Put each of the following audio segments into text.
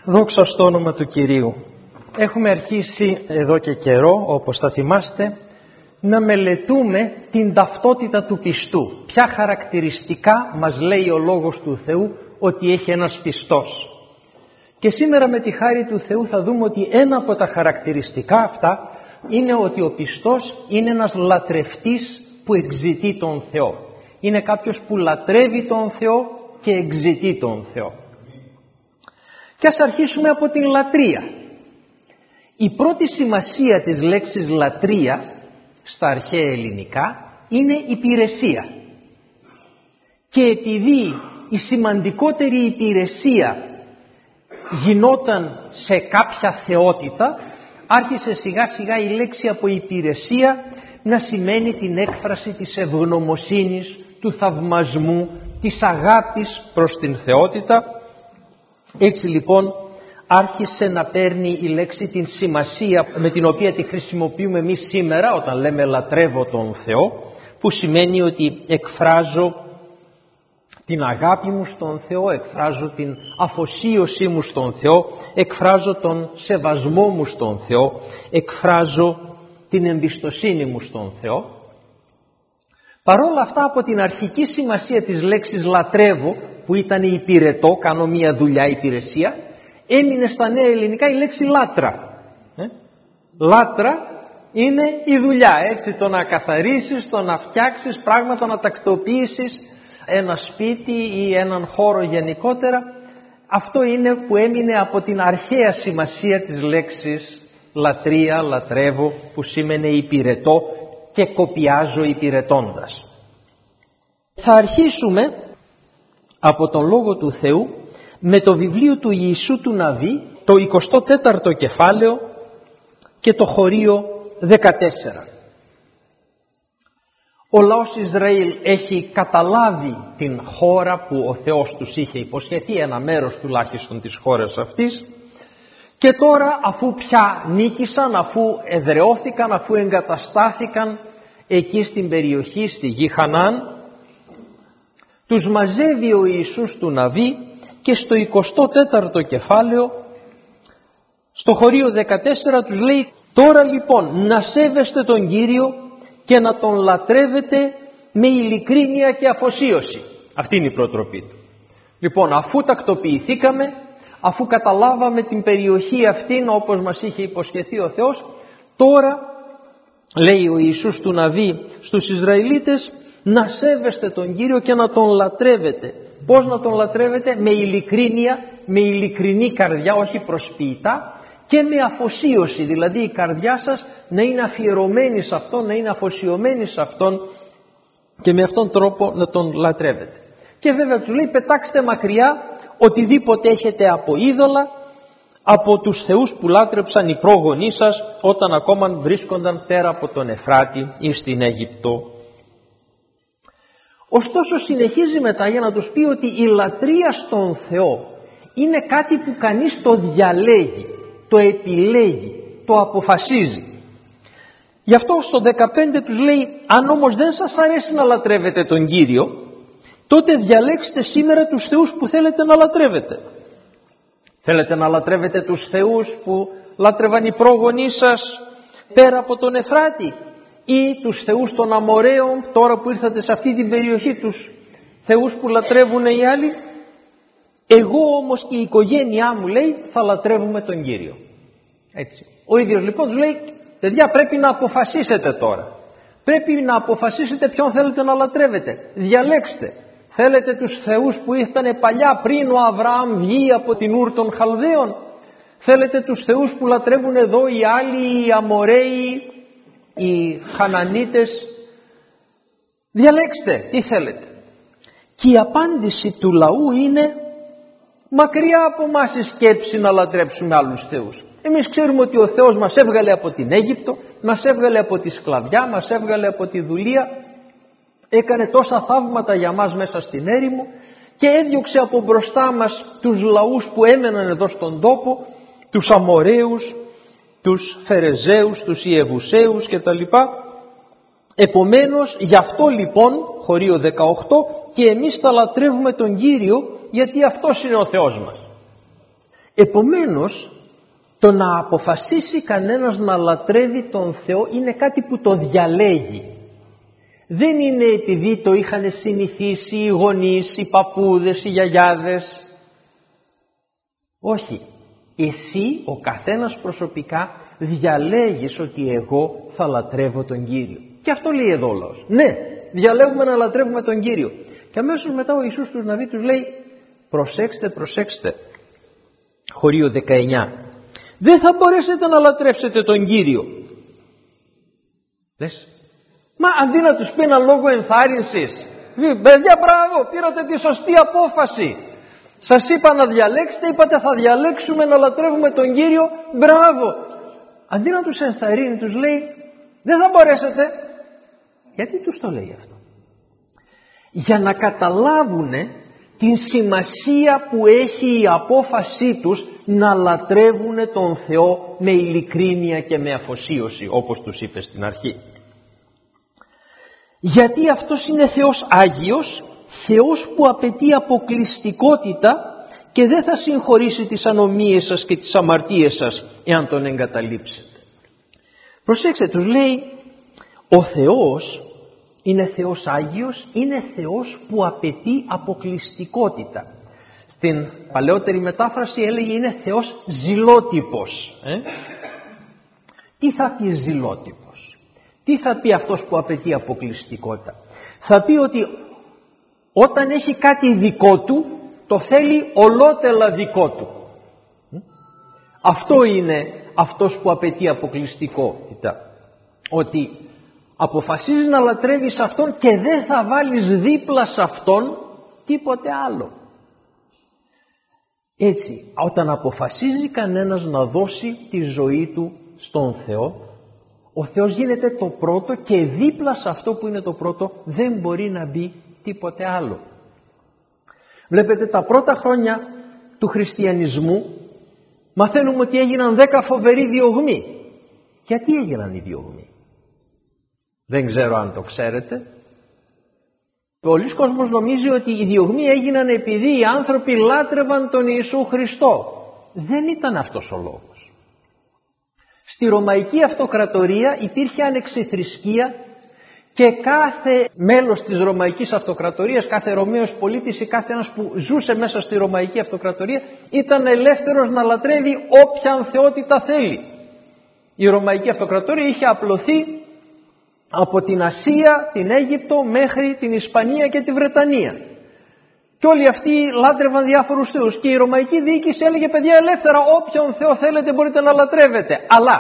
Δόξα στο όνομα του Κυρίου. Έχουμε αρχίσει εδώ και καιρό, όπως θα θυμάστε, να μελετούμε την ταυτότητα του πιστού. Ποια χαρακτηριστικά μας λέει ο Λόγος του Θεού ότι έχει ένας πιστός. Και σήμερα με τη χάρη του Θεού θα δούμε ότι ένα από τα χαρακτηριστικά αυτά είναι ότι ο πιστός είναι ένας λατρευτής που εξητεί τον Θεό. Είναι κάποιος που λατρεύει τον Θεό και εξητεί τον Θεό. Και ας αρχίσουμε από την λατρεία. Η πρώτη σημασία της λέξης λατρεία στα αρχαία ελληνικά είναι υπηρεσία. Και επειδή η σημαντικότερη υπηρεσία γινόταν σε κάποια θεότητα, άρχισε σιγά σιγά η λέξη από υπηρεσία να σημαίνει την έκφραση της ευγνωμοσύνης, του θαυμασμού, της αγάπης προς την θεότητα. Έτσι λοιπόν άρχισε να παίρνει η λέξη την σημασία με την οποία τη χρησιμοποιούμε εμείς σήμερα όταν λέμε λατρεύω τον Θεό, που σημαίνει ότι εκφράζω την αγάπη μου στον Θεό, εκφράζω την αφοσίωσή μου στον Θεό, εκφράζω τον σεβασμό μου στον Θεό, εκφράζω την εμπιστοσύνη μου στον Θεό. Παρόλα αυτά, από την αρχική σημασία της λέξης λατρεύω, που ήταν υπηρετώ, κάνω μία δουλειά, υπηρεσία, έμεινε στα νέα ελληνικά η λέξη λάτρα. Λάτρα είναι η δουλειά, έτσι, το να καθαρίσεις, το να φτιάξεις πράγματα, να τακτοποιήσεις ένα σπίτι ή έναν χώρο γενικότερα. Αυτό είναι που έμεινε από την αρχαία σημασία της λέξης λατρεία, λατρεύω, που σήμαινε υπηρετώ και κοπιάζω υπηρετώντας. Θα αρχίσουμε από τον Λόγο του Θεού με το βιβλίο του Ιησού του Ναβί, το 24ο κεφάλαιο και το χωρίο 14. Ο λαός Ισραήλ έχει καταλάβει την χώρα που ο Θεός τους είχε υποσχεθεί, ένα μέρος τουλάχιστον της χώρας αυτής, και τώρα αφού πια νίκησαν, αφού εδραιώθηκαν, αφού εγκαταστάθηκαν εκεί στην περιοχή, στη γη Χαναάν, τους μαζεύει ο Ιησούς του Ναβί και στο 24ο κεφάλαιο, στο χωρίο 14, τους λέει: τώρα λοιπόν να σέβεστε τον Κύριο και να τον λατρεύετε με ειλικρίνεια και αφοσίωση. Αυτή είναι η προτροπή του. Λοιπόν, αφού τακτοποιηθήκαμε, αφού καταλάβαμε την περιοχή αυτήν όπως μας είχε υποσχεθεί ο Θεός, τώρα λέει ο Ιησούς του Ναβί στους Ισραηλίτες να σέβεστε τον Κύριο και να τον λατρεύετε. Πώς να τον λατρεύετε? Με ειλικρίνεια, με ειλικρινή καρδιά, όχι προσποιητά, και με αφοσίωση, δηλαδή η καρδιά σας να είναι αφιερωμένη σε Αυτόν, να είναι αφοσιωμένη σε Αυτόν και με αυτόν τρόπο να τον λατρεύετε. Και βέβαια τους λέει: πετάξτε μακριά οτιδήποτε έχετε από είδωλα, από τους θεούς που λάτρεψαν οι πρόγονοί σας όταν ακόμα βρίσκονταν πέρα από τον Εφράτη ή στην Αίγυπτο. Ωστόσο συνεχίζει μετά για να τους πει ότι η λατρεία στον Θεό είναι κάτι που κανείς το διαλέγει, το επιλέγει, το αποφασίζει. Γι' αυτό στο 15 τους λέει: αν όμως δεν σας αρέσει να λατρεύετε τον Κύριο, τότε διαλέξτε σήμερα τους θεούς που θέλετε να λατρεύετε. Θέλετε να λατρεύετε τους θεούς που λάτρευαν οι πρόγονοί σας πέρα από τον Εφράτη, ή τους θεούς των Αμοραίων τώρα που ήρθατε σε αυτή την περιοχή, τους θεούς που λατρεύουν οι άλλοι? Εγώ όμως και η οικογένειά μου, λέει, θα λατρεύουμε τον Κύριο. Έτσι. Ο ίδιος λοιπόν τους λέει: παιδιά, πρέπει να αποφασίσετε τώρα. Πρέπει να αποφασίσετε ποιον θέλετε να λατρεύετε. Διαλέξτε. Θέλετε τους θεούς που ήρθαν παλιά πριν ο Αβραάμ βγει από την Ούρ των Χαλδαίων? Θέλετε τους θεούς που λατρεύουν εδώ οι άλλοι, οι Αμοραίοι, οι Χανανίτες? Διαλέξτε τι θέλετε. Και η απάντηση του λαού είναι: μακριά από μας η σκέψη να λατρέψουμε άλλους θεούς. Εμείς ξέρουμε ότι ο Θεός μας έβγαλε από την Αίγυπτο, μας έβγαλε από τη σκλαβιά, μας έβγαλε από τη δουλεία, έκανε τόσα θαύματα για μας μέσα στην έρημο και έδιωξε από μπροστά μας τους λαούς που έμεναν εδώ στον τόπο, τους Αμοραίους, τους Φερεζαίους, τους Ιεβουσαίους κτλ. Επομένως, γι' αυτό λοιπόν, χωρίο 18, και εμείς θα λατρεύουμε τον Κύριο, γιατί αυτός είναι ο Θεός μας. Επομένως, το να αποφασίσει κανένας να λατρεύει τον Θεό είναι κάτι που το διαλέγει. Δεν είναι επειδή το είχαν συνηθίσει οι γονείς, οι παππούδες, οι γιαγιάδες. Όχι. Εσύ ο καθένας προσωπικά διαλέγεις ότι εγώ θα λατρεύω τον Κύριο. Και αυτό λέει εδώ ο λαός. Ναι, διαλέγουμε να λατρεύουμε τον Κύριο. Και αμέσως μετά ο Ιησούς τους Ναβί τους λέει, προσέξτε. Χωρίο 19. Δεν θα μπορέσετε να λατρεύσετε τον Κύριο. Λες, μα αντί να τους πει ένα λόγο ενθάρρυνσης, παιδιά μπράβο, πήρατε τη σωστή απόφαση. Σας είπα να διαλέξετε, είπατε θα διαλέξουμε να λατρεύουμε τον Κύριο, μπράβο. Αντί να τους ενθαρρύνει, τους λέει, δεν θα μπορέσετε. Γιατί τους το λέει αυτό? Για να καταλάβουν την σημασία που έχει η απόφασή τους να λατρεύουν τον Θεό με ειλικρίνεια και με αφοσίωση, όπως τους είπε στην αρχή. Γιατί αυτός είναι Θεός Άγιος, Θεός που απαιτεί αποκλειστικότητα και δεν θα συγχωρήσει τις ανομίες σας και τις αμαρτίες σας εάν τον εγκαταλείψετε. Προσέξτε, τους λέει, ο Θεός είναι Θεός Άγιος, είναι Θεός που απαιτεί αποκλειστικότητα. Στην παλαιότερη μετάφραση έλεγε είναι Θεός ζηλότυπος. Τι θα πει ζηλότυπος? Τι θα πει αυτός που απαιτεί αποκλειστικότητα? Θα πει ότι όταν έχει κάτι δικό του, το θέλει ολότελα δικό του. Αυτό είναι αυτός που απαιτεί αποκλειστικότητα. Ότι αποφασίζεις να λατρεύεις Αυτόν και δεν θα βάλεις δίπλα σε Αυτόν τίποτε άλλο. Έτσι, όταν αποφασίζει κανένας να δώσει τη ζωή του στον Θεό, ο Θεός γίνεται το πρώτο και δίπλα σε αυτό που είναι το πρώτο δεν μπορεί να μπει τίποτε άλλο. Βλέπετε, τα πρώτα χρόνια του χριστιανισμού μαθαίνουμε ότι έγιναν 10 φοβεροί διωγμοί. Γιατί έγιναν οι διωγμοί? Δεν ξέρω αν το ξέρετε. Πολλοί κόσμος νομίζει ότι οι διωγμοί έγιναν επειδή οι άνθρωποι λάτρευαν τον Ιησού Χριστό. Δεν ήταν αυτός ο λόγος. Στη Ρωμαϊκή Αυτοκρατορία υπήρχε ανεξιθρησκεία και κάθε μέλος της Ρωμαϊκής Αυτοκρατορίας, κάθε Ρωμαίος πολίτης ή κάθε ένας που ζούσε μέσα στη Ρωμαϊκή Αυτοκρατορία ήταν ελεύθερος να λατρεύει όποια θεότητα θέλει. Η Ρωμαϊκή Αυτοκρατορία είχε απλωθεί από την Ασία, την Αίγυπτο μέχρι την Ισπανία και τη Βρετανία. Και όλοι αυτοί λάτρευαν διάφορους θεούς και η Ρωμαϊκή διοίκηση έλεγε, παιδιά, ελεύθερα όποιον Θεό θέλετε μπορείτε να λατρεύετε, αλλά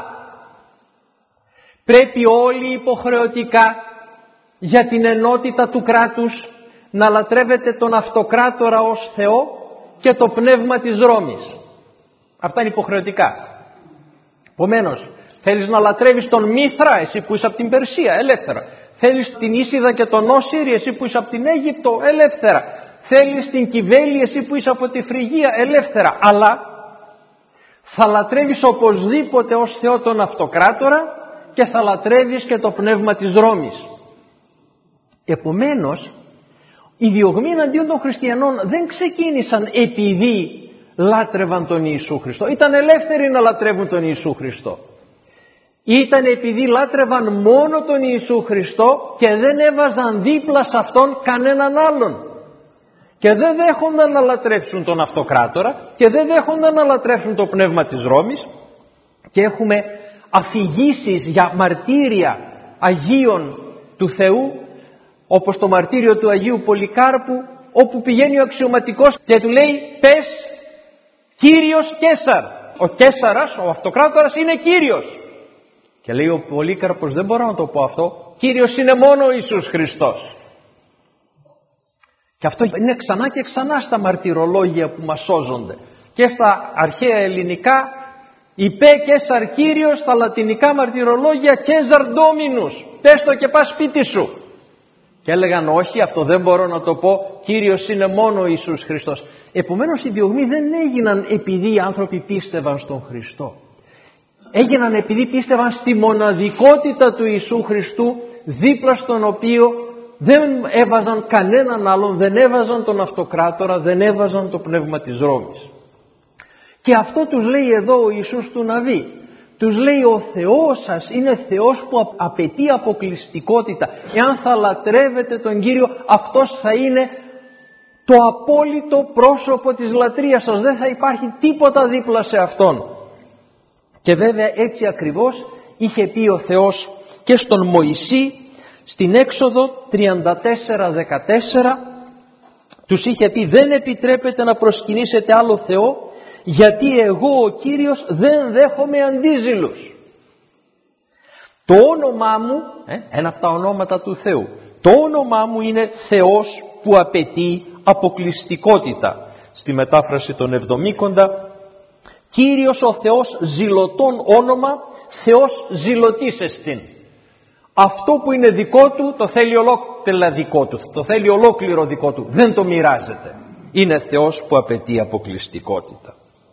πρέπει όλοι υποχρεωτικά για την ενότητα του κράτους να λατρεύετε τον Αυτοκράτορα ως Θεό και το πνεύμα της Ρώμης. Αυτά είναι υποχρεωτικά. Επομένως, θέλεις να λατρεύεις τον Μήθρα, εσύ που είσαι από την Περσία, ελεύθερα. Θέλεις την Ίσιδα και τον Όσιρη, εσύ που είσαι από την Αίγυπτο, ελεύθερα. Θέλεις την Κιβέλη, εσύ που είσαι από τη Φρυγία, ελεύθερα. Αλλά θα λατρεύεις οπωσδήποτε ως Θεό τον Αυτοκράτορα και θα λατρεύεις και το πνεύμα της Ρώμης. Επομένως, οι διωγμοί εναντίον των χριστιανών δεν ξεκίνησαν επειδή λάτρευαν τον Ιησού Χριστό. Ήταν ελεύθεροι να λατρεύουν τον Ιησού Χριστό. Ήταν επειδή λάτρευαν μόνο τον Ιησού Χριστό και δεν έβαζαν δίπλα σε Αυτόν κανέναν άλλον. Και δεν δέχονταν να λατρέψουν τον Αυτοκράτορα και δεν δέχονταν να λατρέψουν το πνεύμα της Ρώμης. Και έχουμε αφηγήσεις για μαρτύρια Αγίων του Θεού, όπως το μαρτύριο του Αγίου Πολυκάρπου, όπου πηγαίνει ο αξιωματικός και του λέει, πες Κύριος Καίσαρ. Ο Καίσαρας, ο Αυτοκράτορας, είναι Κύριος. Και λέει ο Πολύκαρπος, δεν μπορώ να το πω αυτό, Κύριος είναι μόνο ο Ιησούς Χριστός. Και αυτό είναι ξανά και ξανά στα μαρτυρολόγια που μας σώζονται. Και στα αρχαία ελληνικά, υπέ Καίσαρ Κύριος, στα λατινικά μαρτυρολόγια Καίζαρ Ντόμινους. Πες το και πας σπίτι σου. Και έλεγαν, όχι, αυτό δεν μπορώ να το πω, Κύριος είναι μόνο ο Ιησούς Χριστός. Επομένως οι διωγμοί δεν έγιναν επειδή οι άνθρωποι πίστευαν στον Χριστό. Έγιναν επειδή πίστευαν στη μοναδικότητα του Ιησού Χριστού, δίπλα στον οποίο δεν έβαζαν κανέναν άλλον, δεν έβαζαν τον Αυτοκράτορα, δεν έβαζαν το πνεύμα της Ρώμης. Και αυτό τους λέει εδώ ο Ιησούς του Ναβί. Τους λέει ο Θεός σας είναι Θεός που απαιτεί αποκλειστικότητα. Εάν θα λατρεύετε τον Κύριο, αυτός θα είναι το απόλυτο πρόσωπο της λατρείας σας. Δεν θα υπάρχει τίποτα δίπλα σε Αυτόν. Και βέβαια έτσι ακριβώς είχε πει ο Θεός και στον Μωυσή στην Έξοδο 34:14. Τους είχε πει, δεν επιτρέπεται να προσκυνήσετε άλλο Θεό, γιατί εγώ ο Κύριος δεν δέχομαι αντίζηλους. Το όνομά μου, ένα από τα ονόματα του Θεού, το όνομά μου είναι Θεός που απαιτεί αποκλειστικότητα. Στη μετάφραση των Εβδομήκοντα, Κύριος ο Θεός ζηλωτών όνομα, Θεός ζηλωτής εστίν. Αυτό που είναι δικό του το θέλει ολόκληρο δικό του, το θέλει ολόκληρο δικό του, δεν το μοιράζεται. Είναι Θεός που απαιτεί αποκλειστικότητα.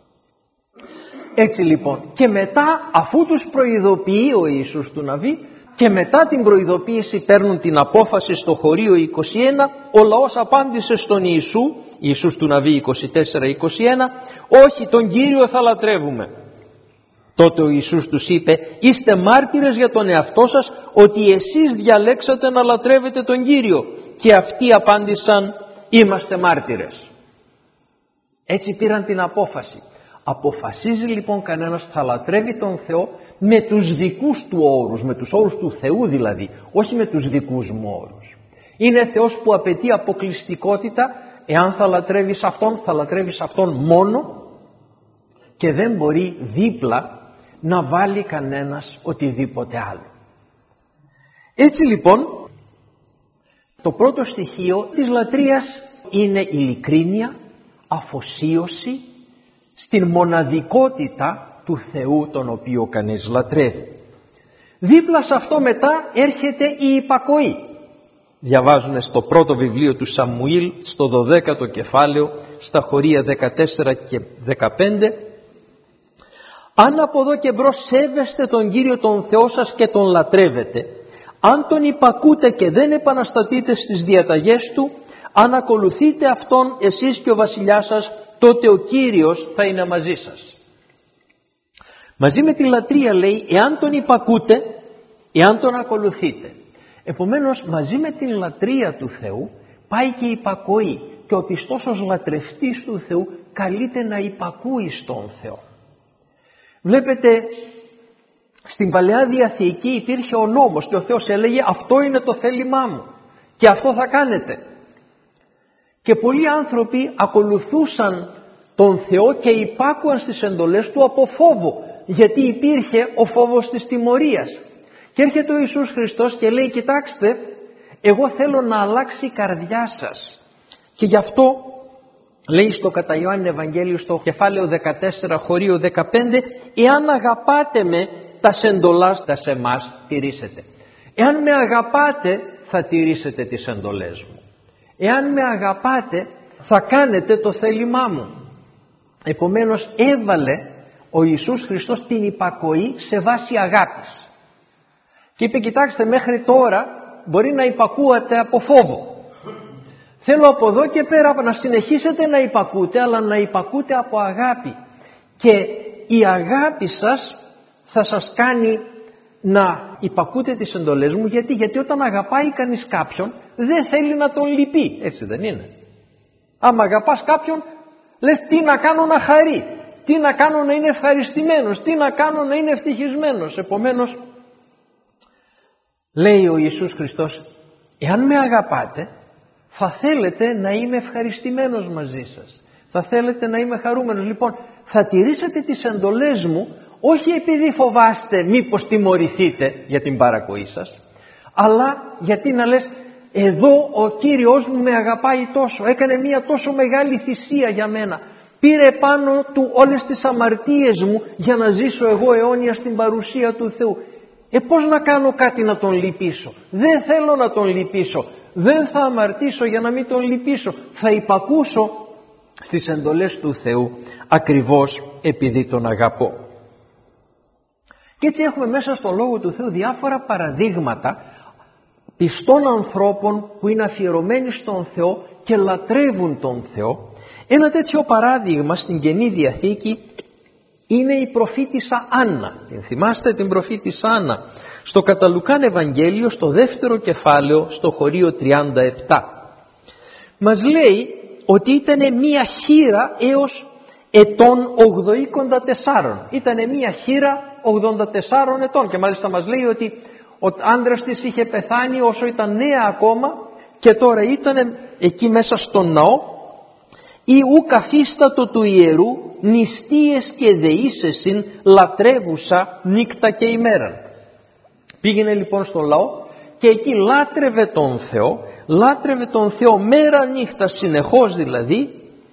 Έτσι λοιπόν, και μετά αφού τους προειδοποιεί ο Ιησούς του Ναβί, και μετά την προειδοποίηση παίρνουν την απόφαση στο χωρίο 21, ο λαός απάντησε στον Ιησούς του Ναβί 24-21, όχι, τον Κύριο θα λατρεύουμε. Τότε ο Ιησούς τους είπε, είστε μάρτυρες για τον εαυτό σας ότι εσείς διαλέξατε να λατρεύετε τον Κύριο. Και αυτοί απάντησαν, είμαστε μάρτυρες. Έτσι πήραν την απόφαση. Αποφασίζει λοιπόν κανένας θα λατρεύει τον Θεό με τους δικούς του όρους, με τους όρους του Θεού δηλαδή, όχι με τους δικούς μου όρους. Είναι Θεός που απαιτεί αποκλειστικότητα. Εάν θα λατρεύεις Αυτόν, θα λατρεύεις Αυτόν μόνο, και δεν μπορεί δίπλα να βάλει κανένας οτιδήποτε άλλο. Έτσι λοιπόν, το πρώτο στοιχείο της λατρείας είναι ειλικρίνεια, αφοσίωση στην μοναδικότητα του Θεού τον οποίο κανείς λατρεύει. Δίπλα σε αυτό μετά έρχεται η υπακοή. Διαβάζουμε στο πρώτο βιβλίο του Σαμουήλ, στο 12ο κεφάλαιο, στα χωρία 14 και 15. Αν από εδώ και μπρος σέβεστε τον Κύριο τον Θεό σας και τον λατρεύετε, αν τον υπακούτε και δεν επαναστατείτε στις διαταγές του, αν ακολουθείτε Αυτόν εσείς και ο βασιλιάς σας, τότε ο Κύριος θα είναι μαζί σας. Μαζί με τη λατρεία λέει, εάν τον υπακούτε, εάν τον ακολουθείτε. Επομένως μαζί με την λατρεία του Θεού πάει και η υπακοή, και ο πιστός ως λατρευτής του Θεού καλείται να υπακούει στον Θεό. Βλέπετε, στην Παλαιά Διαθήκη υπήρχε ο νόμος και ο Θεός έλεγε αυτό είναι το θέλημά μου και αυτό θα κάνετε. Και πολλοί άνθρωποι ακολουθούσαν τον Θεό και υπάκουαν στις εντολές του από φόβο, γιατί υπήρχε ο φόβος της τιμωρίας. Και έρχεται ο Ιησούς Χριστός και λέει, κοιτάξτε, εγώ θέλω να αλλάξει η καρδιά σας. Και γι' αυτό λέει στο κατά Ιωάννη Ευαγγέλιο στο κεφάλαιο 14 χωρίο 15, εάν αγαπάτε με, τας εντολάς τας εμάς τηρήσετε. Εάν με αγαπάτε θα τηρήσετε τις εντολές μου. Εάν με αγαπάτε θα κάνετε το θέλημά μου. Επομένως έβαλε ο Ιησούς Χριστός την υπακοή σε βάση αγάπης. Και είπε, κοιτάξτε, μέχρι τώρα μπορεί να υπακούατε από φόβο. Θέλω από εδώ και πέρα να συνεχίσετε να υπακούτε, αλλά να υπακούτε από αγάπη. Και η αγάπη σας θα σας κάνει να υπακούτε τις εντολές μου. Γιατί όταν αγαπάει κανείς κάποιον δεν θέλει να τον λυπεί. Έτσι δεν είναι? Άμα αγαπάς κάποιον λες τι να κάνω να χαρεί, τι να κάνω να είναι ευχαριστημένος, τι να κάνω να είναι ευτυχισμένος. Επομένως λέει ο Ιησούς Χριστός, εάν με αγαπάτε θα θέλετε να είμαι ευχαριστημένος μαζί σας, θα θέλετε να είμαι χαρούμενος. Λοιπόν, θα τηρήσετε τις εντολές μου, όχι επειδή φοβάστε μήπως τιμωρηθείτε για την παρακοή σας, αλλά γιατί να λες, εδώ ο Κύριος μου με αγαπάει τόσο, έκανε μια τόσο μεγάλη θυσία για μένα, πήρε πάνω του όλες τις αμαρτίες μου για να ζήσω εγώ αιώνια στην παρουσία του Θεού. Πώς να κάνω κάτι να τον λυπήσω? Δεν θέλω να τον λυπήσω, δεν θα αμαρτήσω για να μην τον λυπήσω, θα υπακούσω στις εντολές του Θεού ακριβώς επειδή τον αγαπώ. Και έτσι έχουμε μέσα στο Λόγο του Θεού διάφορα παραδείγματα πιστών ανθρώπων που είναι αφιερωμένοι στον Θεό και λατρεύουν τον Θεό. Ένα τέτοιο παράδειγμα στην Καινή Διαθήκη είναι η προφήτισσα Άννα. Την θυμάστε την προφήτισσα Άννα? Στο κατά Λουκάν Ευαγγέλιο, στο δεύτερο κεφάλαιο, στο χωρίο 37. Μας λέει ότι ήταν μία χήρα έως ετών 84. Ήτανε μία χήρα 84 ετών και μάλιστα μας λέει ότι ο άντρας της είχε πεθάνει όσο ήταν νέα ακόμα και τώρα ήταν εκεί μέσα στον ναό, ή ου καθίστατο του ιερού νηστείες και δεήσεσιν λατρεύουσα νύκτα και ημέραν. Πήγαινε λοιπόν στο λαό και εκεί λάτρευε τον Θεό μέρα νύχτα, συνεχώς δηλαδή,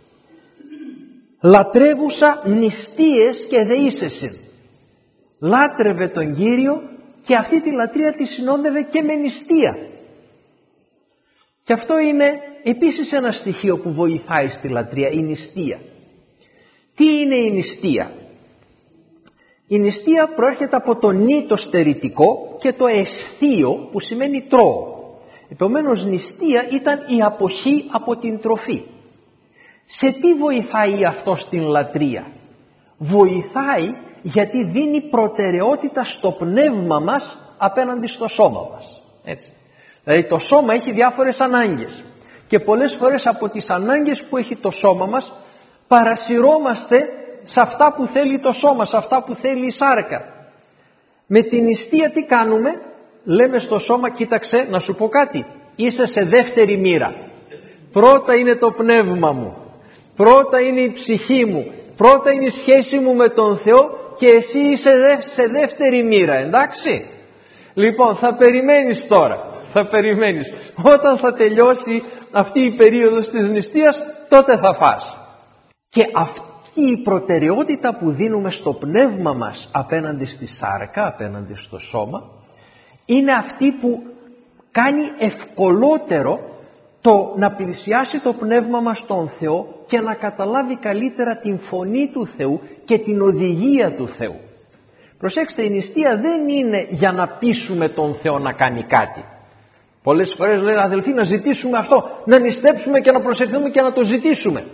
λατρεύουσα νηστείες και δεήσεσιν. Λάτρευε τον Κύριο και αυτή τη λατρεία τη συνόδευε και με νηστεία. Και αυτό είναι επίσης ένα στοιχείο που βοηθάει στη λατρεία, η νηστεία. Τι είναι η νηστεία? Η νηστεία προέρχεται από το νη το στερητικό και το αισθείο που σημαίνει τρώω. Επομένως νηστεία ήταν η αποχή από την τροφή. Σε τι βοηθάει αυτό στην λατρεία? Βοηθάει γιατί δίνει προτεραιότητα στο πνεύμα μας απέναντι στο σώμα μας. Έτσι. Δηλαδή το σώμα έχει διάφορες ανάγκες και πολλές φορές από τις ανάγκες που έχει το σώμα μας παρασυρώμαστε σε αυτά που θέλει το σώμα, σε αυτά που θέλει η σάρκα. Με την νηστεία τι κάνουμε? Λέμε στο σώμα, κοίταξε να σου πω κάτι, είσαι σε δεύτερη μοίρα. Πρώτα είναι το πνεύμα μου, πρώτα είναι η ψυχή μου, πρώτα είναι η σχέση μου με τον Θεό και εσύ είσαι σε δεύτερη μοίρα, εντάξει? Λοιπόν, θα περιμένεις τώρα, θα περιμένεις. Όταν θα τελειώσει αυτή η περίοδος της νηστείας, τότε θα φας. Και αυτή η προτεραιότητα που δίνουμε στο πνεύμα μας απέναντι στη σάρκα, απέναντι στο σώμα, είναι αυτή που κάνει ευκολότερο το να πλησιάσει το πνεύμα μας στον Θεό και να καταλάβει καλύτερα την φωνή του Θεού και την οδηγία του Θεού. Προσέξτε, η νηστεία δεν είναι για να πείσουμε τον Θεό να κάνει κάτι. Πολλές φορές λένε αδελφοί να ζητήσουμε αυτό, να νηστέψουμε και να προσευχηθούμε και να το ζητήσουμε.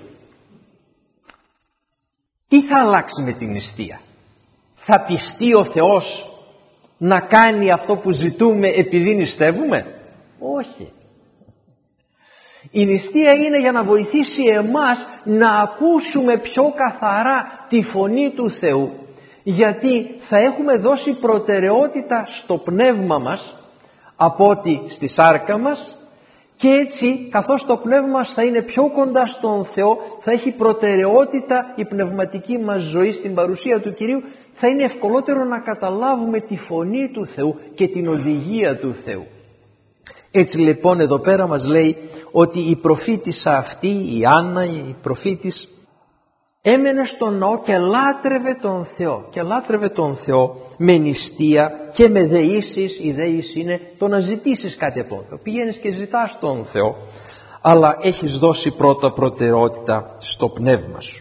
Τι θα αλλάξει με την νηστεία? Θα πιστεί ο Θεός να κάνει αυτό που ζητούμε επειδή νηστεύουμε? Όχι. Η νηστεία είναι για να βοηθήσει εμάς να ακούσουμε πιο καθαρά τη φωνή του Θεού, γιατί θα έχουμε δώσει προτεραιότητα στο πνεύμα μας από ότι στη σάρκα μας, και έτσι καθώς το πνεύμα μας θα είναι πιο κοντά στον Θεό, θα έχει προτεραιότητα η πνευματική μας ζωή στην παρουσία του Κυρίου, θα είναι ευκολότερο να καταλάβουμε τη φωνή του Θεού και την οδηγία του Θεού. Έτσι λοιπόν εδώ πέρα μας λέει ότι η προφήτισσα αυτή, η Άννα, η προφήτης, έμενε στον ναό και λάτρευε τον Θεό. Και λάτρευε τον Θεό με νηστεία και με δεήσεις. Η δεήση είναι το να ζητήσεις κάτι από τον Θεό. Πηγαίνεις και ζητάς τον Θεό, αλλά έχεις δώσει πρώτα προτεραιότητα στο πνεύμα σου.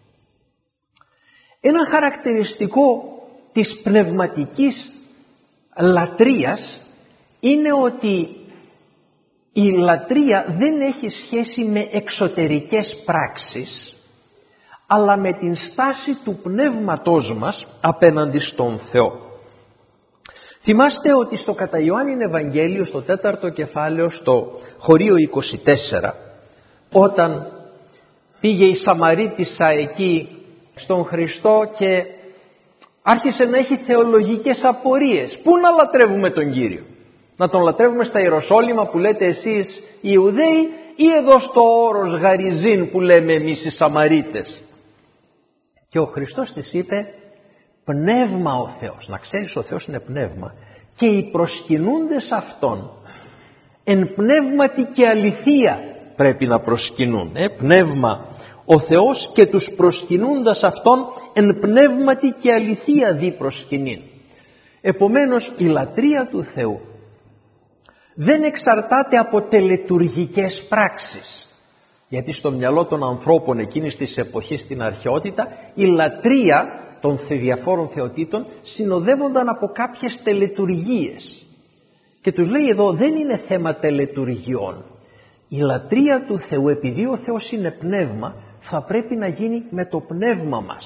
Ένα χαρακτηριστικό της πνευματικής λατρείας είναι ότι η λατρεία δεν έχει σχέση με εξωτερικές πράξεις, αλλά με την στάση του πνεύματός μας απέναντι στον Θεό. Θυμάστε ότι στο κατά Ιωάννην Ευαγγέλιο, στο 4ο κεφάλαιο, στο χωρίο 24, όταν πήγε η Σαμαρίτισσα εκεί στον Χριστό και άρχισε να έχει θεολογικές απορίες. Πού να λατρεύουμε τον Κύριο? Να τον λατρεύουμε στα Ιεροσόλυμα που λέτε εσείς οι Ιουδαίοι, ή εδώ στο όρος Γαριζίν που λέμε εμείς οι Σαμαρίτες? Και ο Χριστός της είπε, πνεύμα ο Θεός. Να ξέρεις, ο Θεός είναι πνεύμα και οι προσκυνούντες αυτόν εν πνεύματι και αληθεία πρέπει να προσκυνούν. Πνεύμα ο Θεός και τους προσκυνούντας αυτόν εν πνεύματι και αληθεία δι προσκυνήν. Επομένως η λατρεία του Θεού δεν εξαρτάται από τελετουργικές πράξεις. Γιατί στο μυαλό των ανθρώπων εκείνης της εποχής στην αρχαιότητα η λατρεία των διαφόρων θεοτήτων συνοδεύονταν από κάποιες τελετουργίες. Και τους λέει εδώ δεν είναι θέμα τελετουργιών. Η λατρεία του Θεού, επειδή ο Θεός είναι πνεύμα, θα πρέπει να γίνει με το πνεύμα μας.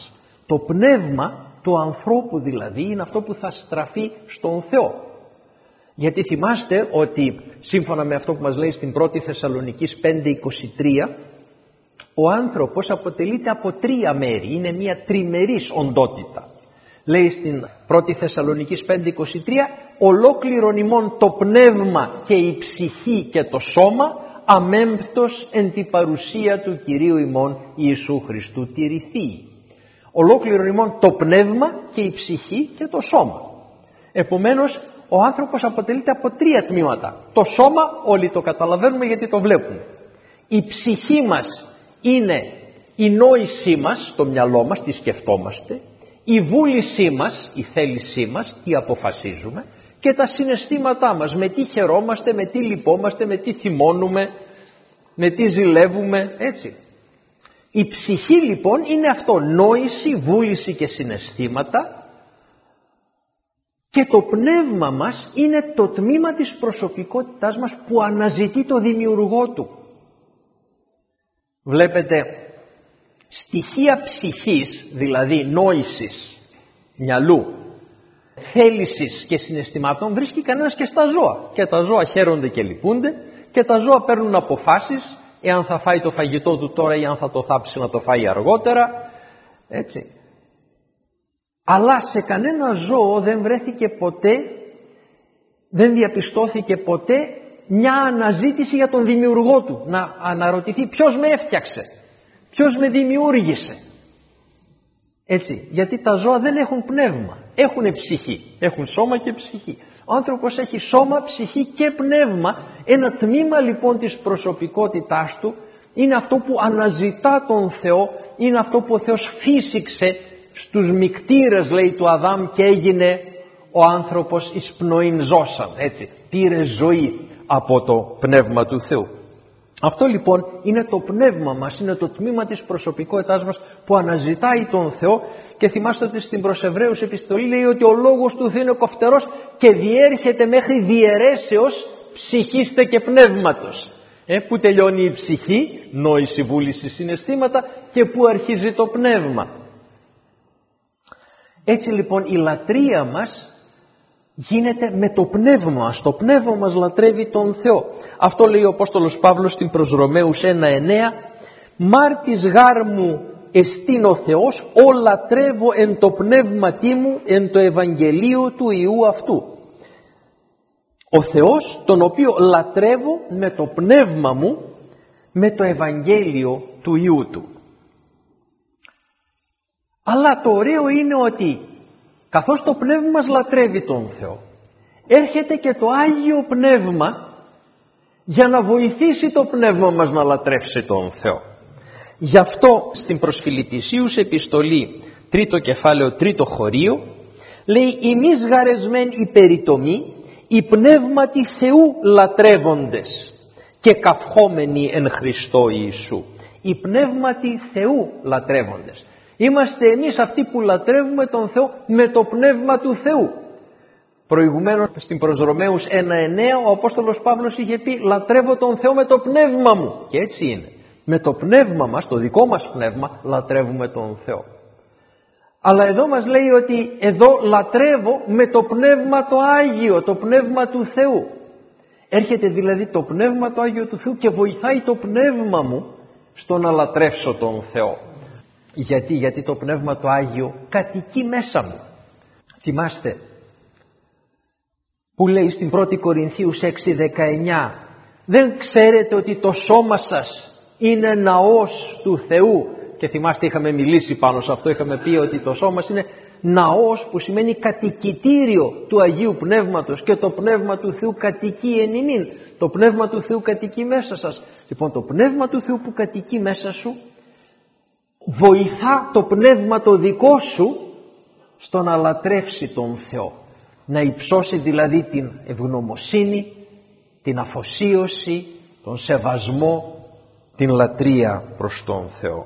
Το πνεύμα του ανθρώπου δηλαδή είναι αυτό που θα στραφεί στον Θεό. Γιατί θυμάστε ότι σύμφωνα με αυτό που μας λέει στην 1η Θεσσαλονικής 5:23, ο άνθρωπος αποτελείται από 3 μέρη, είναι μια τριμερής οντότητα. Λέει στην 1η Θεσσαλονικής 5:23, ολόκληρον ημών το πνεύμα και η ψυχή και το σώμα αμέμπτος εν τη παρουσία του Κυρίου ημών Ιησού Χριστού τηρηθεί. Ολόκληρον ημών το πνεύμα και η ψυχή και το σώμα. Επομένως ο άνθρωπος αποτελείται από 3 τμήματα. Το σώμα όλοι το καταλαβαίνουμε γιατί το βλέπουμε. Η ψυχή μας είναι η νόησή μας, το μυαλό μας, τι σκεφτόμαστε. Η βούλησή μας, η θέλησή μας, τι αποφασίζουμε. Και τα συναισθήματά μας, με τι χαιρόμαστε, με τι λυπόμαστε, με τι θυμώνουμε, με τι ζηλεύουμε, έτσι. Η ψυχή λοιπόν είναι αυτό, νόηση, βούληση και συναισθήματα. Και το πνεύμα μας είναι το τμήμα της προσωπικότητάς μας που αναζητεί το δημιουργό του. Βλέπετε, στοιχεία ψυχής, δηλαδή νόησης, μυαλού, θέλησης και συναισθημάτων βρίσκει κανένας και στα ζώα. Και τα ζώα χαίρονται και λυπούνται και τα ζώα παίρνουν αποφάσεις εάν θα φάει το φαγητό του τώρα ή αν θα το θάψει να το φάει αργότερα, έτσι. Αλλά σε κανένα ζώο δεν βρέθηκε ποτέ, δεν διαπιστώθηκε ποτέ μια αναζήτηση για τον δημιουργό του. Να αναρωτηθεί ποιος με έφτιαξε, ποιος με δημιούργησε. Έτσι, γιατί τα ζώα δεν έχουν πνεύμα, έχουν ψυχή, έχουν σώμα και ψυχή. Ο άνθρωπος έχει σώμα, ψυχή και πνεύμα. Ένα τμήμα λοιπόν της προσωπικότητάς του είναι αυτό που αναζητά τον Θεό, είναι αυτό που ο Θεός φύσηξε στους μικτήρες, λέει, του Αδάμ και έγινε ο άνθρωπος εις πνοήν ζώσαν, έτσι, πήρε ζωή από το πνεύμα του Θεού. Αυτό λοιπόν είναι το πνεύμα μας, είναι το τμήμα της προσωπικότητάς μας που αναζητάει τον Θεό. Και θυμάστε ότι στην προς Εβραίους επιστολή λέει ότι ο λόγος του Θεού είναι κοφτερός και διέρχεται μέχρι διαιρέσεως ψυχήστε και πνεύματος. Που τελειώνει η ψυχή, νόηση, βούληση, συναισθήματα, και που αρχίζει το πνεύμα. Έτσι λοιπόν η λατρεία μας γίνεται με το πνεύμα μας. Το πνεύμα μας λατρεύει τον Θεό. Αυτό λέει ο Απόστολος Παύλος στην προς Ρωμαίους 1:9, μάρτης γάρ μου εστίν ο Θεός, ο λατρεύω εν το πνεύματί μου, εν το Ευαγγελίο του Υιού αυτού. Ο Θεός τον οποίο λατρεύω με το πνεύμα μου, με το Ευαγγέλιο του Υιού του. Αλλά το ωραίο είναι ότι καθώς το πνεύμα μας λατρεύει τον Θεό, έρχεται και το Άγιο Πνεύμα για να βοηθήσει το πνεύμα μας να λατρεύσει τον Θεό. Γι' αυτό στην προς Φιλιππισίους επιστολή 3ο κεφάλαιο 3ο χωρίο λέει, ημείς γαρεσμέν υπεριτομή, οι πνεύματι Θεού λατρεύοντες και καυχόμενοι εν Χριστώ Ιησού. Οι πνεύματι Θεού λατρεύοντες. Είμαστε εμείς αυτοί που λατρεύουμε τον Θεό με το πνεύμα του Θεού. Προηγουμένως στην προς Ρωμαίους 1:9 ο Απόστολος Παύλος είχε πει, λατρεύω τον Θεό με το πνεύμα μου. Και έτσι είναι. Με το πνεύμα μας, το δικό μας πνεύμα, λατρεύουμε τον Θεό. Αλλά εδώ μας λέει ότι εδώ λατρεύω με το πνεύμα το Άγιο, το πνεύμα του Θεού. Έρχεται δηλαδή το πνεύμα το Άγιο του Θεού και βοηθάει το πνεύμα μου στο να λατρεύσω τον Θεό. Γιατί το πνεύμα το Άγιο κατοικεί μέσα μου. Θυμάστε που λέει στην 1η Κορινθίους 6:19, δεν ξέρετε ότι το σώμα σας είναι ναός του Θεού? Και θυμάστε είχαμε μιλήσει πάνω σε αυτό, είχαμε πει ότι το σώμα μας είναι ναός, που σημαίνει κατοικητήριο του Αγίου Πνεύματος, και το Πνεύμα του Θεού κατοικεί εν ημίν. Το Πνεύμα του Θεού κατοικεί μέσα σας. Λοιπόν, το Πνεύμα του Θεού που κατοικεί μέσα σου βοηθά το πνεύμα το δικό σου στο να λατρεύσει τον Θεό, να υψώσει δηλαδή την ευγνωμοσύνη, την αφοσίωση, τον σεβασμό, την λατρεία προς τον Θεό.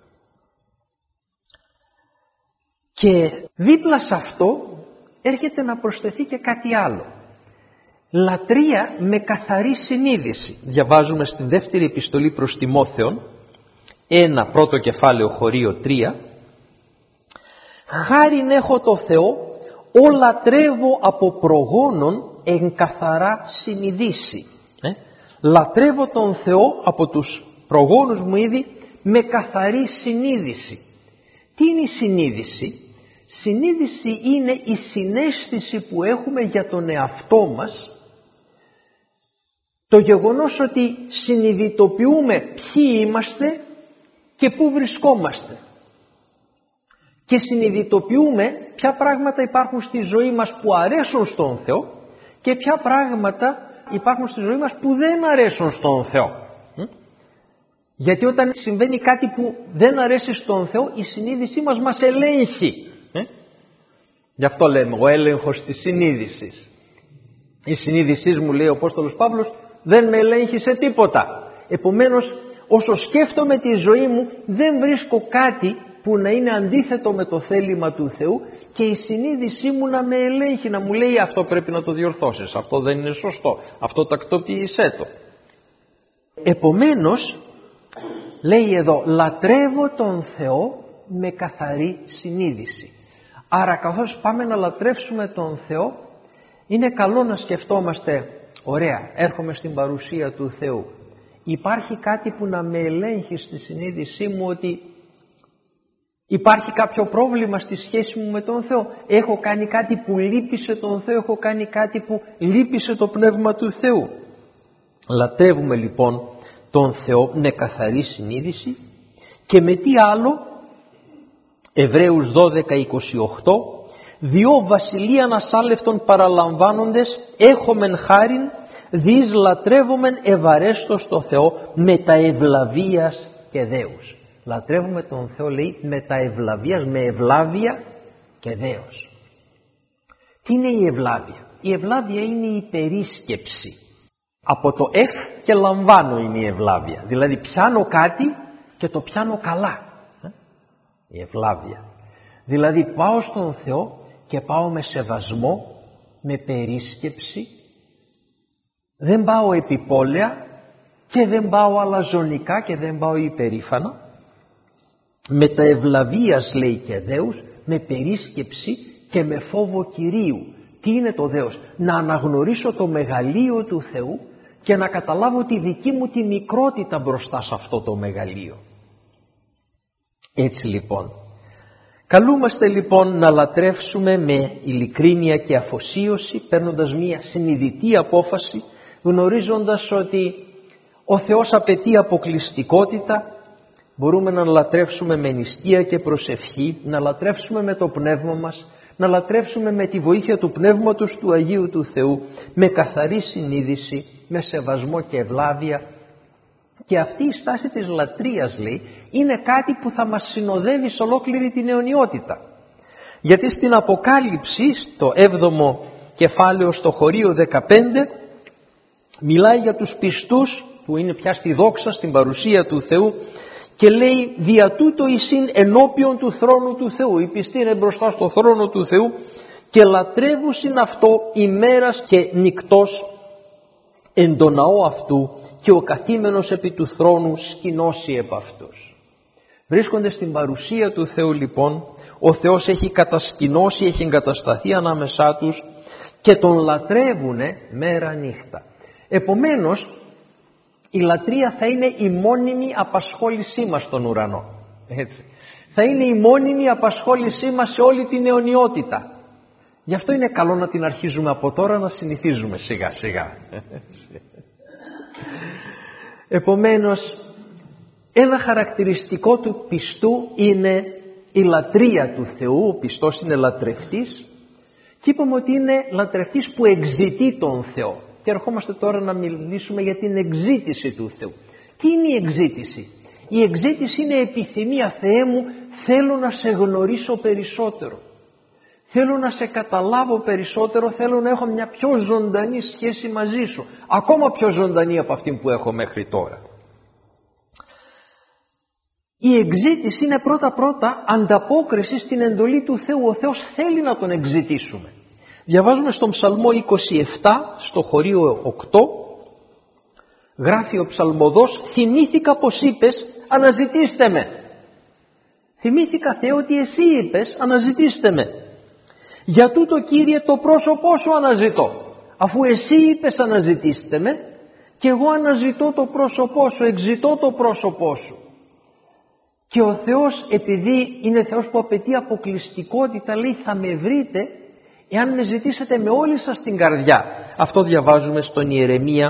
Και δίπλα σε αυτό έρχεται να προσθεθεί και κάτι άλλο. Λατρεία με καθαρή συνείδηση. Διαβάζουμε στην δεύτερη επιστολή προς Τιμόθεον 1 πρώτο κεφάλαιο χωρίο 3, Χάριν έχω το Θεό, ο λατρεύω από προγόνων εν καθαρά συνειδήσει. Λατρεύω τον Θεό από τους προγόνους μου ήδη με καθαρή συνείδηση. Τι είναι η συνείδηση? Συνείδηση είναι η συναίσθηση που έχουμε για τον εαυτό μας, το γεγονός ότι συνειδητοποιούμε ποιοι είμαστε και πού βρισκόμαστε και συνειδητοποιούμε ποια πράγματα υπάρχουν στη ζωή μας που αρέσουν στον Θεό και ποια πράγματα υπάρχουν στη ζωή μας που δεν αρέσουν στον Θεό. Γιατί όταν συμβαίνει κάτι που δεν αρέσει στον Θεό, η συνείδησή μας ελέγχει. Γι' αυτό λέμε ο έλεγχος της συνείδησης. Η συνείδησή μου, λέει ο Απόστολος Παύλος, δεν με ελέγχει σε τίποτα. Επομένως, όσο σκέφτομαι τη ζωή μου, δεν βρίσκω κάτι που να είναι αντίθετο με το θέλημα του Θεού και η συνείδησή μου να με ελέγχει, να μου λέει αυτό πρέπει να το διορθώσεις, αυτό δεν είναι σωστό, αυτό τακτοποίησέ το. Επομένως, λέει εδώ, λατρεύω τον Θεό με καθαρή συνείδηση. Άρα καθώς πάμε να λατρεύσουμε τον Θεό, είναι καλό να σκεφτόμαστε, ωραία, έρχομαι στην παρουσία του Θεού. Υπάρχει κάτι που να με ελέγχει στη συνείδησή μου ότι υπάρχει κάποιο πρόβλημα στη σχέση μου με τον Θεό. Έχω κάνει κάτι που λύπησε τον Θεό, έχω κάνει κάτι που λύπησε το Πνεύμα του Θεού. Λατρεύουμε λοιπόν τον Θεό με καθαρή συνείδηση και με τι άλλο? Εβραίους 12:28, διό βασιλείαν ασάλευτον παραλαμβάνοντες έχομεν χάριν διείς λατρεύομεν ευαρέστος το Θεό με τα ευλαβίας και δέους. Λατρεύουμε τον Θεό, λέει, με τα ευλαβίας, με ευλάβεια και δέος. Τι είναι η ευλάβεια? Η ευλάβεια είναι η περίσκεψη. Από το έχ και λαμβάνω είναι η ευλάβεια. Δηλαδή πιάνω κάτι και το πιάνω καλά. Η ευλάβεια. Δηλαδή πάω στον Θεό και πάω με σεβασμό, με περίσκεψη. Δεν πάω επιπόλαια και δεν πάω αλαζονικά και δεν πάω υπερήφανα. Με τα ευλαβίας, λέει, και δέους, με περίσκεψη και με φόβο Κυρίου. Τι είναι το δέος? Να αναγνωρίσω το μεγαλείο του Θεού και να καταλάβω τη δική μου τη μικρότητα μπροστά σε αυτό το μεγαλείο. Έτσι λοιπόν, καλούμαστε λοιπόν να λατρεύσουμε με ειλικρίνεια και αφοσίωση, παίρνοντας μια συνειδητή απόφαση, γνωρίζοντας ότι ο Θεός απαιτεί αποκλειστικότητα. Μπορούμε να λατρεύσουμε με νηστεία και προσευχή, να λατρεύσουμε με το πνεύμα μας, να λατρεύσουμε με τη βοήθεια του Πνεύματος του Αγίου του Θεού, με καθαρή συνείδηση, με σεβασμό και ευλάβεια. Και αυτή η στάση της λατρείας, λέει, είναι κάτι που θα μας συνοδεύει σε ολόκληρη την αιωνιότητα. Γιατί στην Αποκάλυψη, στο 7ο κεφάλαιο, στο χωρίο 15, μιλάει για τους πιστούς που είναι πια στη δόξα, στην παρουσία του Θεού, και λέει δια τούτο εισήν ενώπιον του θρόνου του Θεού. Οι πιστοί είναι μπροστά στο θρόνο του Θεού και λατρεύουσιν αυτό ημέρας και νυκτός εν το ναό αυτού και ο καθήμενος επί του θρόνου σκηνώσει επ' αυτούς. Βρίσκονται στην παρουσία του Θεού λοιπόν, ο Θεός έχει κατασκηνώσει, έχει εγκατασταθεί ανάμεσά τους και τον λατρεύουνε μέρα νύχτα. Επομένως, η λατρεία θα είναι η μόνιμη απασχόλησή μας στον ουρανό. Έτσι. Θα είναι η μόνιμη απασχόλησή μας σε όλη την αιωνιότητα. Γι' αυτό είναι καλό να την αρχίζουμε από τώρα, να συνηθίζουμε σιγά σιγά. Επομένως, ένα χαρακτηριστικό του πιστού είναι η λατρεία του Θεού. Ο πιστός είναι λατρευτής και είπαμε ότι είναι λατρευτής που εξητεί τον Θεό. Και ερχόμαστε τώρα να μιλήσουμε για την εξήτηση του Θεού. Τι είναι η εξήτηση? Η εξήτηση είναι επιθυμία. Θεέ μου, θέλω να σε γνωρίσω περισσότερο. Θέλω να σε καταλάβω περισσότερο. Θέλω να έχω μια πιο ζωντανή σχέση μαζί σου. Ακόμα πιο ζωντανή από αυτή που έχω μέχρι τώρα. Η εξήτηση είναι πρώτα ανταπόκριση στην εντολή του Θεού. Ο Θεός θέλει να τον εξητήσουμε. Διαβάζουμε στον Ψαλμό 27, στο χωρίο 8, γράφει ο ψαλμοδός, θυμήθηκα πως είπες αναζητήστε με. Θυμήθηκα, Θεέ, ότι εσύ είπες αναζητήστε με. Για τούτο, Κύριε, το πρόσωπό σου αναζητώ. Αφού εσύ είπες αναζητήστε με, και εγώ αναζητώ το πρόσωπό σου, εξητώ το πρόσωπό σου. Και ο Θεός, επειδή είναι Θεός που απαιτεί αποκλειστικότητα, λέει θα με βρείτε εάν με ζητήσετε με όλη σας την καρδιά. Αυτό διαβάζουμε στον Ιερεμία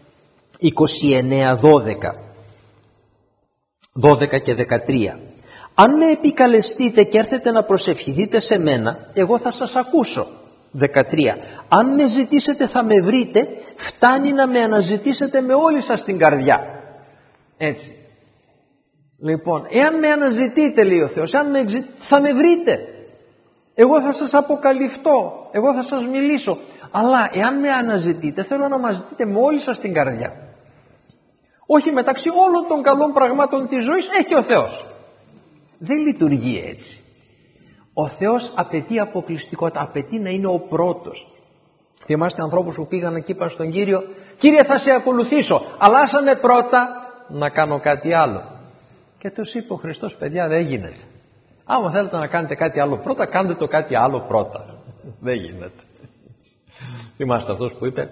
12 και 13. Αν με επικαλεστείτε και έρθετε να προσευχηθείτε σε μένα, εγώ θα σας ακούσω. 13. Αν με ζητήσετε θα με βρείτε, φτάνει να με αναζητήσετε με όλη σας την καρδιά. Έτσι. Λοιπόν, εάν με αναζητείτε, λέει ο Θεός, θα με βρείτε. Εγώ θα σας αποκαλυφθώ, εγώ θα σας μιλήσω. Αλλά εάν με αναζητείτε, θέλω να μας δείτε με όλη σας την καρδιά. Όχι μεταξύ όλων των καλών πραγμάτων της ζωής έχει ο Θεός. Δεν λειτουργεί έτσι. Ο Θεός απαιτεί αποκλειστικότητα, απαιτεί να είναι ο πρώτος. Θυμάστε ανθρώπους που πήγαν και είπαν στον Κύριο, Κύριε θα σε ακολουθήσω, αλλά άσανε πρώτα να κάνω κάτι άλλο. Και τους είπε ο Χριστός, παιδιά δεν γίνεται. Άμα θέλετε να κάνετε κάτι άλλο πρώτα, κάντε το κάτι άλλο πρώτα. Δεν γίνεται. Θυμάστε αυτός που είπε,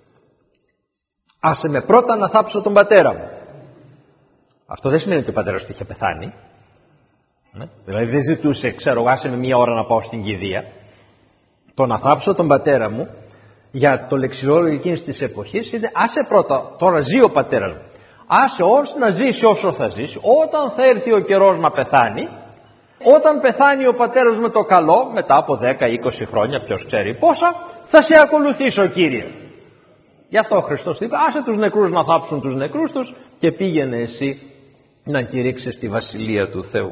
άσε με πρώτα να θάψω τον πατέρα μου. Αυτό δεν σημαίνει ότι ο πατέρας του είχε πεθάνει. Δηλαδή δεν ζητούσε, ξέρω, άσε με μία ώρα να πάω στην κηδεία. Το να θάψω τον πατέρα μου για το λεξιλόγιο εκείνης της εποχής είναι άσε πρώτα, τώρα ζει ο πατέρας μου. Άσε όσο να ζήσει όσο θα ζήσει, όταν θα έρθει ο καιρός να πεθάνει, όταν πεθάνει ο πατέρας με το καλό, μετά από 10-20 χρόνια, ποιος ξέρει πόσα, θα σε ακολουθήσω, Κύριε. Γι' αυτό ο Χριστός είπε, άσε τους νεκρούς να θάψουν τους νεκρούς τους και πήγαινε εσύ να κηρύξεις τη Βασιλεία του Θεού.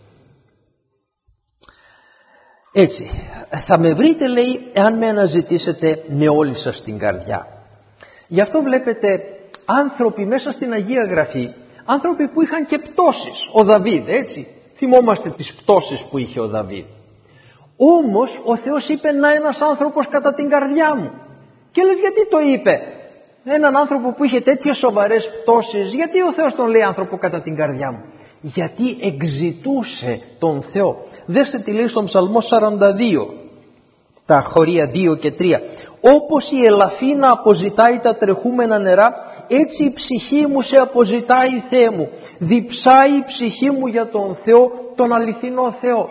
Έτσι, θα με βρείτε, λέει, εάν με αναζητήσετε με όλη σας την καρδιά. Γι' αυτό βλέπετε άνθρωποι μέσα στην Αγία Γραφή, άνθρωποι που είχαν και πτώσεις, ο Δαβίδ, έτσι, θυμόμαστε τις πτώσεις που είχε ο Δαβίδ. Όμως ο Θεός είπε να ένας άνθρωπος κατά την καρδιά μου. Και λες γιατί το είπε, έναν άνθρωπο που είχε τέτοιες σοβαρές πτώσεις, γιατί ο Θεός τον λέει άνθρωπο κατά την καρδιά μου? Γιατί εξητούσε τον Θεό. Δέστε τι λέει στον Ψαλμό 42, τα χωρία 2 και 3. Όπως η ελαφίνα αποζητάει τα τρεχούμενα νερά, έτσι η ψυχή μου σε αποζητάει, Θεέ μου. Διψάει η ψυχή μου για τον Θεό, τον αληθινό Θεό.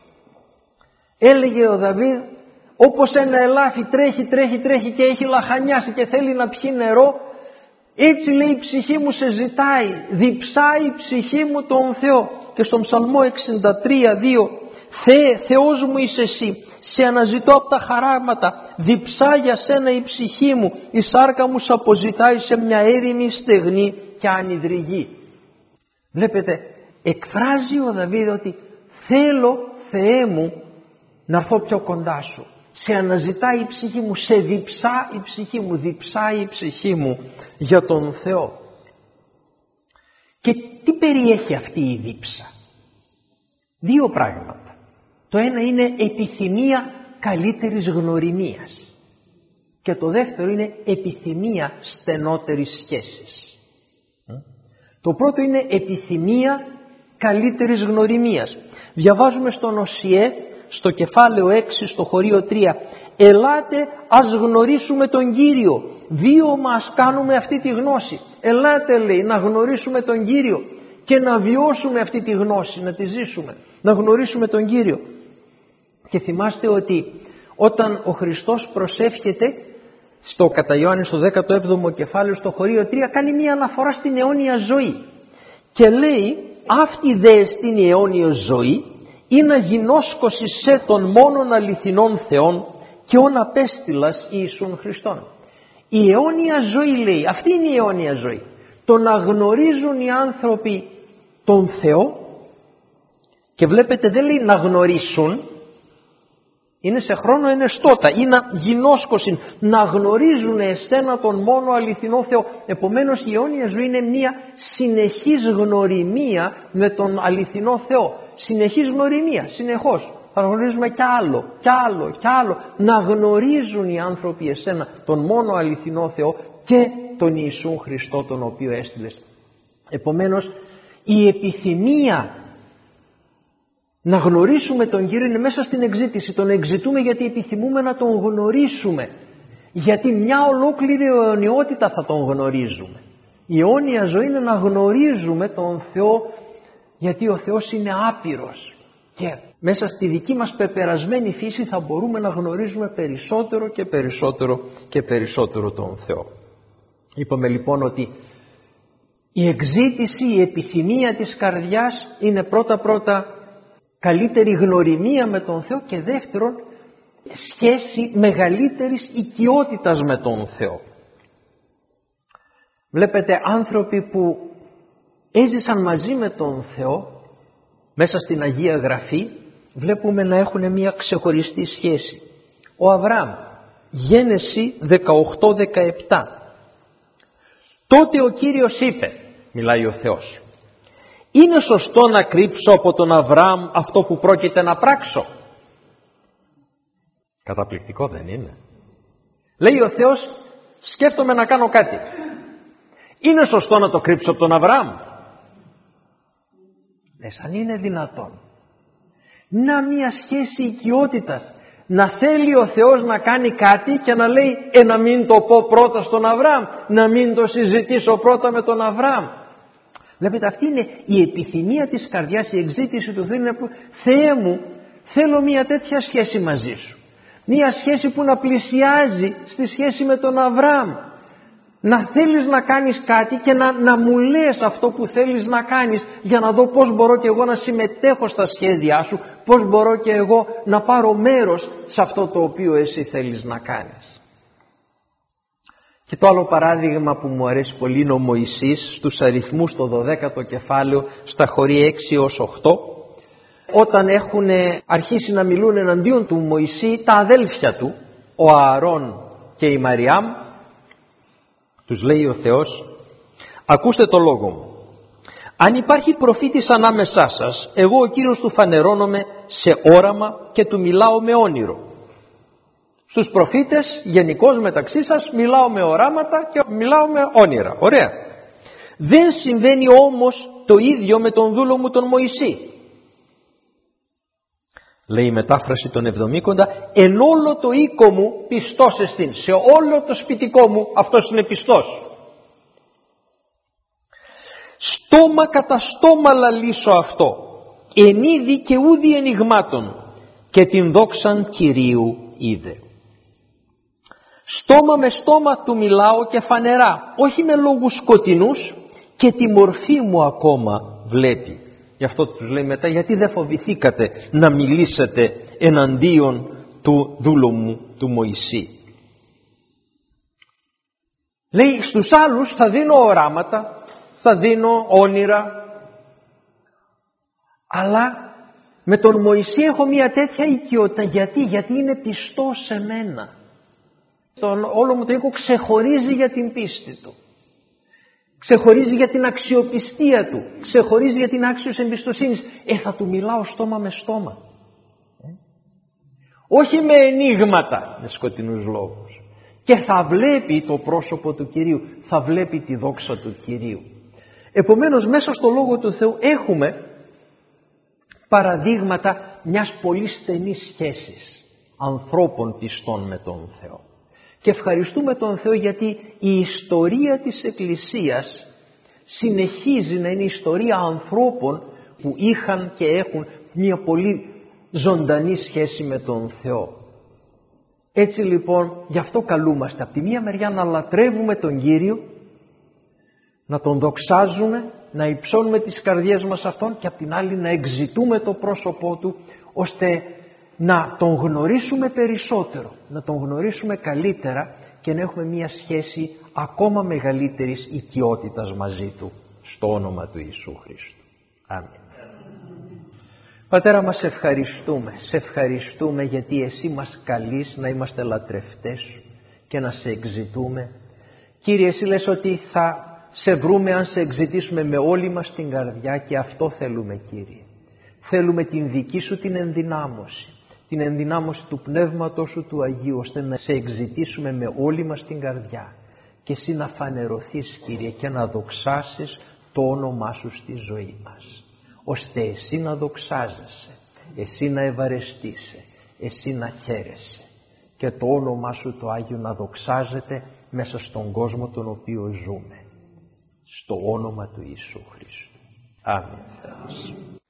Έλεγε ο Δαβίδ, όπως ένα ελάφι τρέχει και έχει λαχανιάσει και θέλει να πιει νερό, έτσι λέει η ψυχή μου σε ζητάει, διψάει η ψυχή μου τον Θεό. Και στον Ψαλμό 63:2, Θεέ, Θεός μου είσαι εσύ, σε αναζητώ από τα χαράματα, διψά για σένα η ψυχή μου, η σάρκα μου σε αποζητάει σε μια έρημη, στεγνή και ανιδρυγή. Βλέπετε, εκφράζει ο Δαβίδ ότι θέλω, Θεέ μου, να έρθω πιο κοντά σου. Σε αναζητάει η ψυχή μου, σε διψά η ψυχή μου, διψάει η ψυχή μου για τον Θεό. Και τι περιέχει αυτή η δίψα? Δύο πράγματα. Το ένα είναι επιθυμία καλύτερης γνωριμίας και το δεύτερο είναι επιθυμία στενότερης σχέσης. Το πρώτο είναι επιθυμία καλύτερης γνωριμίας. Διαβάζουμε στον Οσιέ, στο κεφάλαιο 6, στο χωρίο 3, ελάτε ας γνωρίσουμε τον Κύριο, βίωμα ας κάνουμε αυτή τη γνώση. Ελάτε, λέει, να γνωρίσουμε τον Κύριο και να βιώσουμε αυτή τη γνώση, να τη ζήσουμε, να γνωρίσουμε τον Κύριο. Και θυμάστε ότι όταν ο Χριστός προσεύχεται στο κατά Ιωάννη στο 17ο κεφάλαιο στο χωρίο 3, κάνει μία αναφορά στην αιώνια ζωή και λέει αυτή δε στην αιώνια ζωή ή να γινώσκωση σε των μόνον αληθινών Θεών και ον απέστειλας Ιησούν Χριστόν. Η αιώνια ζωή, λέει, αυτή είναι η αιώνια ζωή. Το να γνωρίζουν οι άνθρωποι τον Θεό, και βλέπετε δεν λέει να γνωρίσουν, είναι σε χρόνο ενεστώτα, ή να γινώσκωσιν, να γνωρίζουν εσένα τον μόνο αληθινό Θεό. Επομένως η αιώνια ζωή είναι μια συνεχής γνωριμία με τον αληθινό Θεό. Συνεχής γνωριμία, συνεχώς. Θα γνωρίζουμε κι άλλο, κι άλλο, κι άλλο. Να γνωρίζουν οι άνθρωποι εσένα τον μόνο αληθινό Θεό και τον Ιησούν Χριστό τον οποίο έστειλες. Επομένως η επιθυμία Να γνωρίσουμε τον Κύριο είναι μέσα στην εξήτηση. Τον εξητούμε γιατί επιθυμούμε να τον γνωρίσουμε. Γιατί μια ολόκληρη αιωνιότητα θα τον γνωρίζουμε. Η αιώνια ζωή είναι να γνωρίζουμε τον Θεό, γιατί ο Θεός είναι άπειρος. Και μέσα στη δική μας πεπερασμένη φύση θα μπορούμε να γνωρίζουμε περισσότερο και περισσότερο και περισσότερο τον Θεό. Είπαμε λοιπόν ότι η εξήτηση, η επιθυμία της καρδιάς είναι πρώτα καλύτερη γνωριμία με τον Θεό και δεύτερον σχέση μεγαλύτερης οικειότητας με τον Θεό. Βλέπετε άνθρωποι που έζησαν μαζί με τον Θεό μέσα στην Αγία Γραφή, βλέπουμε να έχουν μια ξεχωριστή σχέση. Ο Αβραάμ, Γένεση 18-17. Τότε ο Κύριος είπε, μιλάει ο Θεός, είναι σωστό να κρύψω από τον Αβραάμ αυτό που πρόκειται να πράξω? Καταπληκτικό δεν είναι? Λέει ο Θεός, σκέφτομαι να κάνω κάτι. Είναι σωστό να το κρύψω από τον Αβραάμ? Αν είναι δυνατόν. Να μια σχέση οικειότητας. Να θέλει ο Θεός να κάνει κάτι και να λέει να μην το πω πρώτα στον Αβραάμ, να μην το συζητήσω πρώτα με τον Αβραάμ. Βλέπετε, αυτή είναι η επιθυμία της καρδιάς, η εξήτηση του Θεού. Θεέ μου, θέλω μια τέτοια σχέση μαζί σου. Μια σχέση που να πλησιάζει στη σχέση με τον Αβραάμ. Να θέλεις να κάνεις κάτι και να μου λες αυτό που θέλεις να κάνεις, για να δω πώς μπορώ και εγώ να συμμετέχω στα σχέδιά σου, πώς μπορώ και εγώ να πάρω μέρος σε αυτό το οποίο εσύ θέλεις να κάνεις. Και το άλλο παράδειγμα που μου αρέσει πολύ είναι ο Μωυσής στους αριθμούς, το 12ο κεφάλαιο, στα χωρί 6 έως 8, όταν έχουν αρχίσει να μιλούν εναντίον του Μωυσή τα αδέλφια του, ο Ααρών και η Μαριάμ, τους λέει ο Θεός, ακούστε το λόγο μου. Αν υπάρχει προφήτης ανάμεσά σας, εγώ ο Κύριος του φανερώνομαι σε όραμα και του μιλάω με όνειρο. Στους προφήτες γενικώς μεταξύ σας μιλάω με οράματα και μιλάω με όνειρα. Ωραία. Δεν συμβαίνει όμως το ίδιο με τον δούλο μου τον Μωυσή. Λέει η μετάφραση των Εβδομήκοντα, εν όλο το οίκο μου πιστός εστίν. Σε όλο το σπιτικό μου αυτός είναι πιστός. Στόμα κατά στόμα λαλήσω αυτό, εν είδη και ούδη ενιγμάτων, και την δόξαν Κυρίου είδε. Στόμα με στόμα του μιλάω και φανερά, όχι με λόγους σκοτεινούς, και τη μορφή μου ακόμα βλέπει. Γι' αυτό τους λέει μετά, γιατί δεν φοβηθήκατε να μιλήσετε εναντίον του δούλου μου του Μωυσή. Λέει, στους άλλους θα δίνω οράματα, θα δίνω όνειρα, αλλά με τον Μωυσή έχω μια τέτοια οικειότητα. Γιατί είναι πιστός σε μένα. Τον όλο μου το οίκο ξεχωρίζει για την πίστη του. Ξεχωρίζει για την αξιοπιστία του. Ξεχωρίζει για την άξιος εμπιστοσύνης. Θα του μιλάω στόμα με στόμα. Όχι με ενίγματα, με σκοτεινούς λόγους. Και θα βλέπει το πρόσωπο του Κυρίου. Θα βλέπει τη δόξα του Κυρίου. Επομένως μέσα στο Λόγο του Θεού έχουμε παραδείγματα μιας πολύ στενής σχέσης ανθρώπων πιστών με τον Θεό. Και ευχαριστούμε τον Θεό γιατί η ιστορία της Εκκλησίας συνεχίζει να είναι ιστορία ανθρώπων που είχαν και έχουν μια πολύ ζωντανή σχέση με τον Θεό. Έτσι λοιπόν γι' αυτό καλούμαστε από τη μία μεριά να λατρεύουμε τον Κύριο, να τον δοξάζουμε, να υψώνουμε τις καρδιές μας αυτόν, και από την άλλη να εξητούμε το πρόσωπό του, ώστε να τον γνωρίσουμε περισσότερο, να τον γνωρίσουμε καλύτερα και να έχουμε μια σχέση ακόμα μεγαλύτερης οικειότητας μαζί του, στο όνομα του Ιησού Χριστού. Αμήν. Πατέρα μας, σε ευχαριστούμε γιατί εσύ μας καλείς να είμαστε λατρευτές σου και να σε εξητούμε. Κύριε, εσύ λες ότι θα σε βρούμε αν σε εξητήσουμε με όλη μας την καρδιά, και αυτό θέλουμε, Κύριε. Θέλουμε την δική σου την ενδυνάμωση, την ενδυνάμωση του Πνεύματος σου του Αγίου, ώστε να σε εξητήσουμε με όλη μας την καρδιά και εσύ να φανερωθείς, Κύριε, και να δοξάσεις το όνομά σου στη ζωή μας, ώστε εσύ να δοξάζεσαι εσύ να ευαρεστείσαι, εσύ να χαίρεσαι και το όνομά σου το Άγιο να δοξάζεται μέσα στον κόσμο τον οποίο ζούμε. Στο όνομα του Ιησού Χριστού. Αμήν.